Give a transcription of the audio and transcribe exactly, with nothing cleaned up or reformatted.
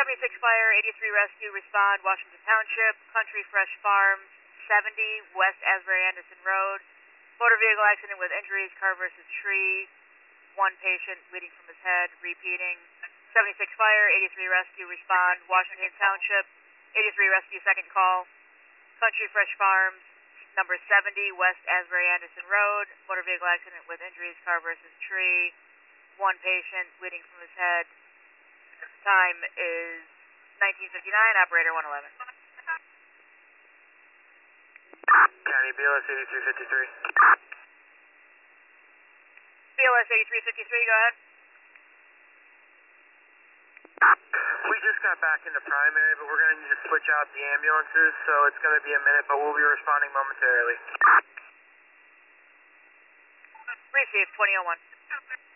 seventy-six Fire, eighty-three Rescue, respond, Washington Township, Country Fresh Farms, seventy West Asbury Anderson Road. Motor vehicle accident with injuries, car versus tree. One patient bleeding from his head, repeating. seventy-six Fire, eighty-three Rescue, respond, Washington Township, eighty-three Rescue, second call. Country Fresh Farms, number seventy West Asbury Anderson Road. Motor vehicle accident with injuries, car versus tree. One patient bleeding from his head. Time is nineteen fifty-nine, operator one eleven. County B L S eighty-three fifty-three. B L S eighty-three fifty-three, go ahead. We just got back into primary, but we're going to need to switch out the ambulances, so it's going to be a minute, but we'll be responding momentarily. Received, twenty oh one.